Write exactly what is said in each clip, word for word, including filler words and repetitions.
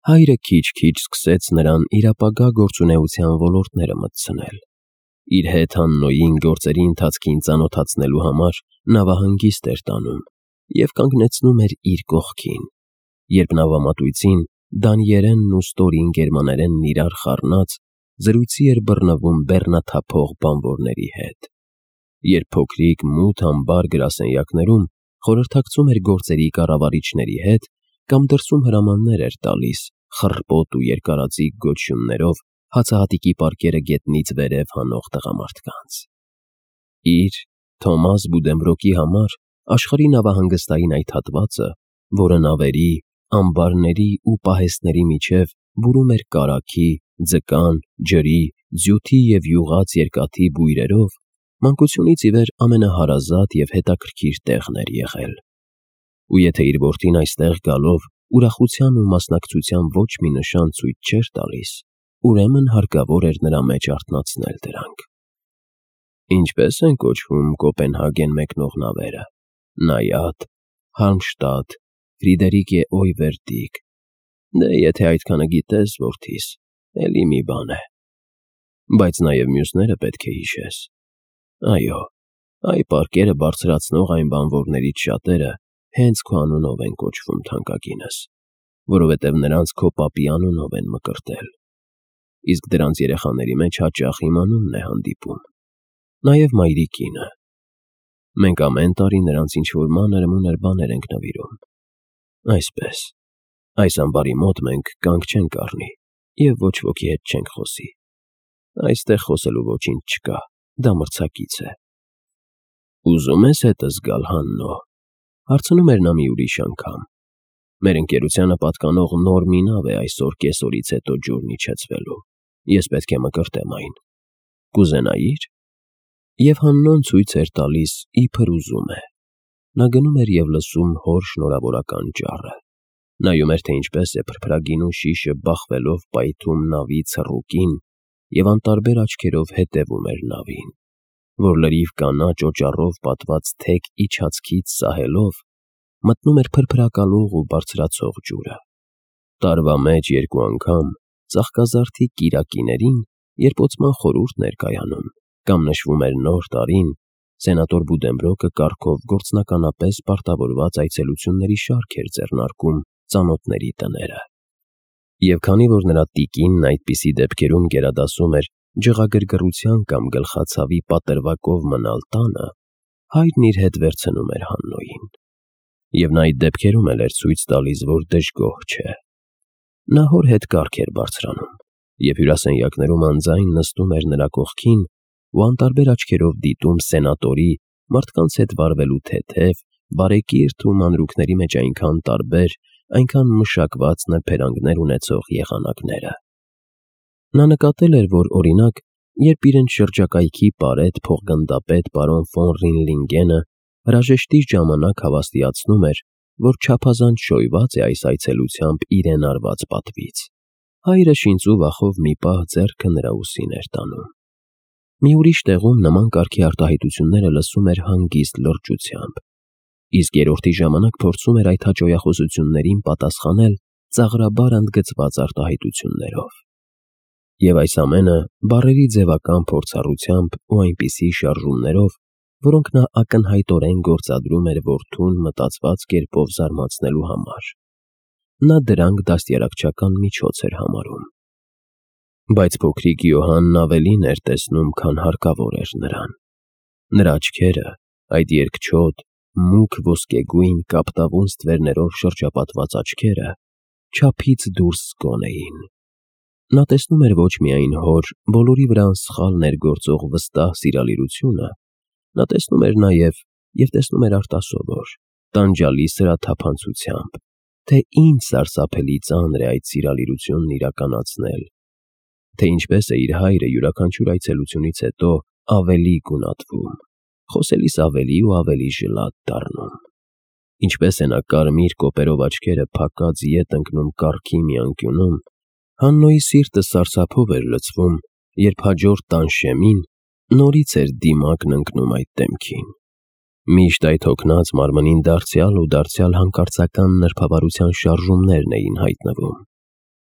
հայրը քիչ-քիչ սկսեց նրան իր ապագա գործունեության ոլորտները մտցնել։ Իր հետ Հաննոյին գործերի ընթացքին ծանոթացնելու համար նավահանգիստ էր տանում և կանգնեցնում էր իր կողքին, երբ նավամատույցին դանիերենն ու ստորին գերմաներենն իրար խառնած զրույցի էր բռնվում բեռնաթափող բանվորների հետ։ Երբ փոքրիկ մութ ամբար գրասենյակներում խորհրդակցում էր գործերի կառավարիչների հետ կամ դրսում հրամաններ էր տալիս խռպոտ ու երկարաձիգ գոչյուններով հացահատիկի պարկերը գետնից վերև հանող տղամարդկանց։ Իր՝ Թոմաս Բուդենբրոկի համար աշխարհի նավահանգստային այդ հատվածը, որը նավերի, ամբարների ու պահեստների միջև բուրում էր կարագի, ձկան, ջրի, ձյութի և յուղած երկաթի բույրերով, մանկությունից ի վեր ամենահարազատ և հետաքրքիր տեղն էր եղել։ Ու եթե իր որդին այստեղ գալով ուրախության ու մասնակցության ոչ մի նշան ցույց չէր տալիս, ուրեմն հարկավոր էր նրա մեջ արթնացնել դրանք։ Ինչպե՞ս են կոչվում Կոպենհագեն մեկնող նավերը։ Նայադ, Հարմշտադ, Ֆրիդերիկե Օյվերդիկ։ Դե եթե այդքանը գիտես, որդիս, էլի մի բան է։ Բայց նաև մյուսները պետք է հիշես։ Այո, այ պարկերը բարձրացնող այն բանվորներից շատերը հենց քո անունով են կոչվում, թանկագինս, որովհետև նրանց քո պապի անունով են մկրտել։ Իսկ դրանց երեխաների մեջ հաճախ իմ անունն է հանդիպում։ Նաև մայրիկինը։ Մենք ամեն տարի նրանց ինչ-որ մանր-մունր բաներ ենք նվիրում։ Այսպես, այս ամբարի մոտ մենք կանգ չենք առնի և ոչ ոքի հետ չենք խոսի։ Այստեղ խոսելու ոչինչ չկա, դա մրցակից է։ Ուզում ես հետս գալ, Հաննո, հարցնում էր նա մի ուրիշ անգամ։ Մեր ընկերությանը պատկանող նոր մի նավ է այսօր կեսօրից հետո ջուրն իջեցվելու։ Ես պետք է մկրտեմ այն։ Կուզենայի՞ր։ Եվ Հաննոն ցույց էր տալիս, իբր ուզում է։ Նա գնում էր և լսում հոր շնորհավորական ճառը։ Նայում էր, թե ինչպես է փրփրագինու շիշը բախվելով պայթում նավի ցռուկին և անտարբեր աչքերով հետևում էր նավին, որ լրիվ կանաչ օճառով պատված թեք իջածքից սահելով մտնում էր փրփրակալող ու բարձրացող ջուրը։ Տարվա մեջ երկու անգամ ծաղկազարդի կիրակիներին, երբ օծման խորհուրդն էր կայանում, կամ նշվում էր Նոր տարին, սենատոր Բուդենբրոկը կարգով գործնականապես պարտավորված այցելությունների շարք էր ձեռնարկում ծանոթների տները։ Եվ քանի որ նրա տիկինն այդպիսի դեպքերում գերադասում էր ջղագրգռության կամ գլխացավի պատրվակով մնալ տանը, հայրն իր հետ վերցնում էր Հաննոյին։ Եվ նա այդ դեպքերում էլ էր ցույց տալիս, որ դժգոհ չէ։ Նա հոր հետ կարգ էր բարձրանում և հյուրասենյակներում անձայն նստում էր նրա կողքին ու անտարբեր աչքերով դիտում սենատորի մարդկանց հետ վարվելու թեթև, բարեկիրթ ու մանրուքների մեջ այնքան տարբեր, այնքան մշակված նրբերանգներ ունեցող եղանակները։ Նա նկատել էր, որ, օրինակ, երբ իրենց շրջակայքի պարետ փոխգնդապետ պարոն ֆոն Ռինլինգենը հրաժեշտի ժամանակ հավաստիացնում էր, որ չափազանց շոյված է այս այցելությամբ իրեն արված պատվից, հայրը շինծու վախով մի պահ ձեռքը նրա ուսին էր տանում։ Մի ուրիշ տեղում նման կարգի արտահայտությունները լսում էր հանգիստ լրջությամբ, իսկ երրորդի ժամանակ փորձում էր այդ հաճոյախոսություններին պատասխանել ծաղրաբար ընդգծված արտահայտություններով։ Եվ այս ամենը բառերի ձևական փորձառությամբ ու այնպիսի շարժումներով, որոնք նա ակնհայտորեն գործադրում էր որդուն մտածված կերպով զարմացնելու համար։ Նա դրանք դաստիարակչական միջոց էր համարում։ Բայց փոքրիկ Յոհանն ավելին էր տեսնում, քան հարկավոր էր նրան։ Նրա աչքերը, այդ երկչոտ, մուգ ոսկեգույն կապտավուն ստվերներով շրջապատված աչքերը, չափից դուրս զգոն էին։ Նա տեսնում էր ոչ միայն հոր բոլորի վրա անսխալ ներգործող վստահ սիրալիրությունը, նա տեսնում էր նաև և տեսնում էր արտասովոր, տանջալի սրաթափանցությամբ, թե ինչ սարսափելի ծանր է այդ սիրալիրությունն իրականացնել, թե ինչպես է իր հայրը յուրաքանչյուր այցելությունից հետո ավելի գունատվում, խոսելիս ավելի ու ավելի ժլատ դառնում, ինչպես է նա կարմիր կոպերով աչքերը փակած ետ ընկնում կառքի մի անկյունում, Հաննոյի սիրտը սարսափով էր լցվում, երբ հաջորդ տանշեմին նորից էր դիմակն ընկնում այդ դեմքին։ Միշտ այդ հոգնած մարմնին դարձյալ ու դարձյալ հանկարծական նրբավարության շարժումներն էին հայտնվում։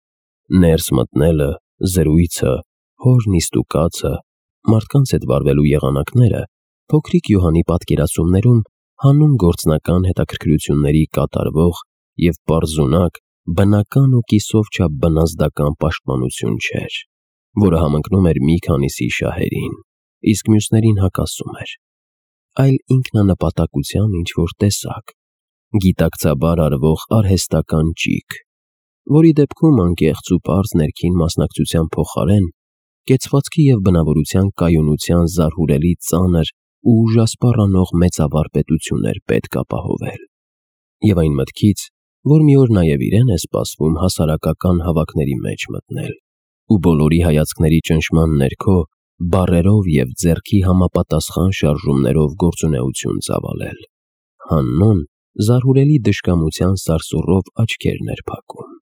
Ներս մտնելը, զրույցը, հորն իստուկացը, մարդկանց հետ վարվելու եղանակները փոքրիկ Յոհանի պատկերացումներում հանուն գործնական հետաքրքրությունների կատարվող և պարզունակ, բնական ու կիսով չափ բնազդական պաշտպանություն չէր, որը համընկնում էր մի քանիսի շահերին, իսկ մյուսներին հակասում էր, այլ ինքնանպատակության ինչ-որ տեսակ, գիտակցաբար արվող արհեստական ճիգ, որի դեպքում անկեղծ ու պարզ ներքին մասնակցության փոխարեն կեցվածքի և բնավորության կայունության զարհուրելի ծանր ու ուժասպառ մեծավառ պետություն էր պետք ապահովել, և այն մտքից, որ մի օր նաև իրեն է սպասվում հասարակական հավաքների մեջ մտնել ու բոլորի հայացքների ճնշման ներքո բառերով և ձեռքի համապատասխան շարժումներով գործունեություն ծավալել, Հաննոն զարհուրելի դժկամության սարսուռով աչքերն էր փակում։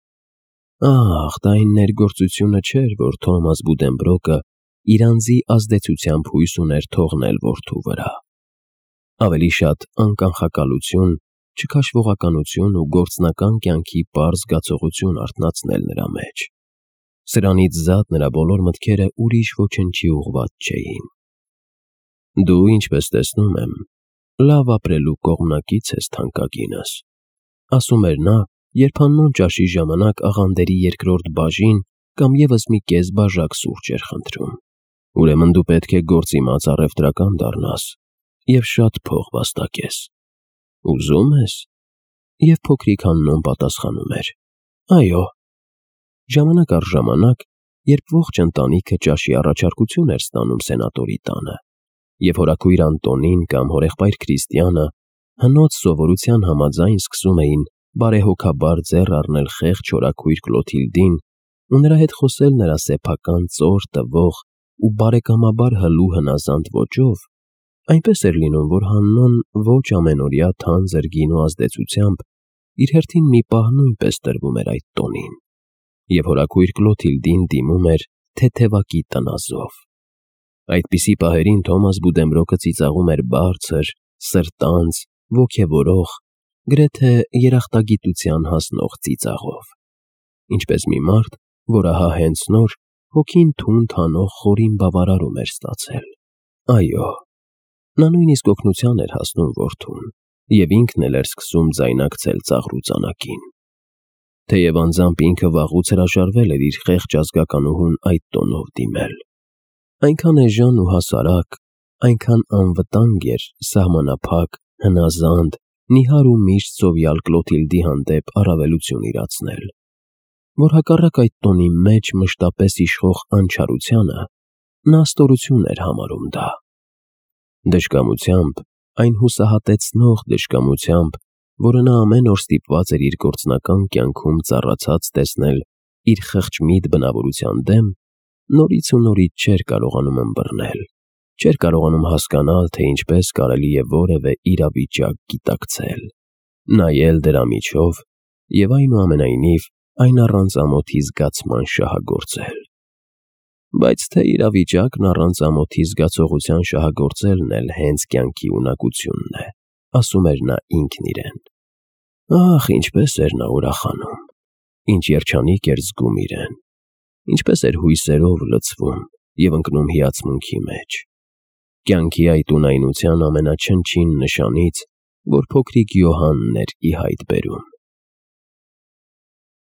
Ահ, դա այն ներգործությունը չէր, որ Թոմաս Բուդենբրոկը իր անձի ազդեցությամբ հույս ուներ թողնել որդու վրա։ Ավելի շատ անկանխակալություն, չքաշվողականություն ու գործնական կյանքի պարզ զգացողություն արթնացնել նրա մեջ։ Սրանից զատ նրա բոլոր մտքերը ուրիշ ոչնչի ուղղված չէին։ Դու, ինչպես տեսնում եմ, լավ ապրելու կողմնակից ես, թանկագինս, ասում էր նա, երբ Հաննոն ճաշի ժամանակ աղանդերի երկրորդ բաժին կամ ևս մի կես բաժակ սուրճ էր խնդրում։ Ուրեմն դու պետք է գործիմաց առևտրական դառնաս և շատ փող վաստակես։ Ուզո՞ւմ ես։ Եվ փոքրիկ Հաննոն պատասխանում էր. Այո։ Ժամանակ առ ժամանակ, երբ ողջ ընտանիքը ճաշի առաջարկություն էր ստանում սենատորի տանը, և հորաքույր Անտոնին կամ հորեղբայր Քրիստիանը հնոց սովորության համաձայն սկսում էին բարեհոգաբար ձեռ առնել խեղճ հորաքույր Կլոթիլդին ու նրա հետ խոսել նրա սեփական ծոր տվող ու բարեկամաբար հլու հնազանդ ոճով, այնպես էր լինում, որ Հաննոն ոչ ամենօրյա թանձր գինու ազդեցությամբ իր հերթին մի պահ նույնպես տրվում էր այդ տոնին, և հորաքույր Կլոթիլդին դիմում էր թեթևակի տնազով։ Այդպիսի պահերին Թոմաս Բուդենբրոկը ծիծաղում էր բարձր, սրտանց, ոգևորող, գրեթե երախտագիտության հասնող ծիծաղով, ինչպես մի մարդ, որ ահա հենց նոր հոգին թունդ հանող խորին բավարարում էր ստացել։ Այո, նա նույնիսկ օգնության էր հասնում որդուն և ինքն էլ էր սկսում ձայնակցել ծաղրուծանակին։ Թեև անձամբ ինքը վաղուց հրաժարվել էր իր խեղճ ազգականուհուն այդ տոնով դիմել։ Այնքան էժան ու հասարակ, այնքան անվտանգ էր սահմանափակ, հնազանդ, նիհար ու միշտ սովյալ Կլոթիլդի հանդեպ առավելություն իրացնել, որ հակառակ այդ տոնի մեջ մշտապես իշխող անչարությանը նա ստորություն էր համարում դա։ Դժկամությամբ, այն հուսահատեցնող դժկամությամբ, որը նա ամեն օր ստիպված էր իր գործնական կյանքում ծառացած տեսնել իր խղճմիտ բնավորության դեմ, նորից ու նորից չէր կարողանում ըմբռնել, չէր կարողանում հասկանալ, թե ինչպես կարելի է որևէ իրավիճակ գիտակցել, նայել դրա միջով և այնուամենայնիվ այն առանց ամոթի զգացման շահագործել։ Բայց թե իրավիճակն առանց ամոթի զգացողության շահագործելն էլ հենց կյանքի ունակությունն է, ասում էր նա ինքն իրեն։ Ախ, ինչպես էր նա ուրախանում, ինչ երջանիկ էր զգում իրեն, ինչպես էր հույսերով լցվում և ընկնում հիացմունքի մեջ, կյանքի այդ ունայնության ամենաչնչին նշանից, որ փոքրիկ Յոհանն էր ի հայտ բերում։